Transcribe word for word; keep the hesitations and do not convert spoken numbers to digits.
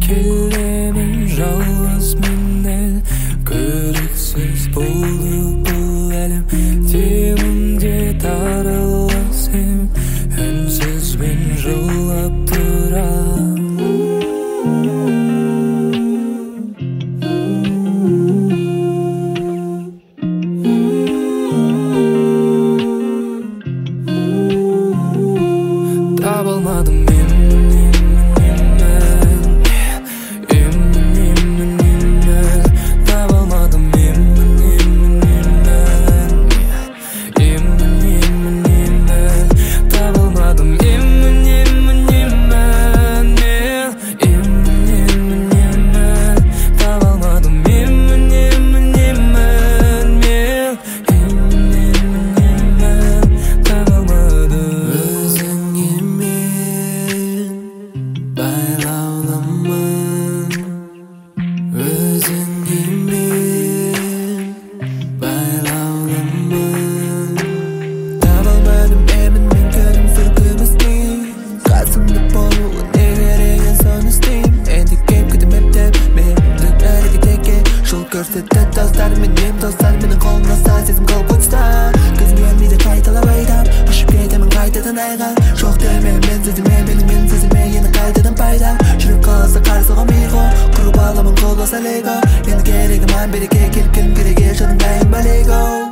келемін жалғыз мен әл көріксіз болды бұл әлем демімде тараласым үнсіз мен жылап тұрам таба алмадым мен көрсетті достар менен достар менің қолымда ұста сезім қалып ұста көзіме ілмейді қайталап айтам ұшып кетемін қайтадан айға жоқ деме мен сезіме менің мен сезіме енді қайтадан пайда жүрек қаласа қарсы соғам иго құрып аламын қол баса лего енді керегі мән береке келіп келім кереге жадың дайын ба лего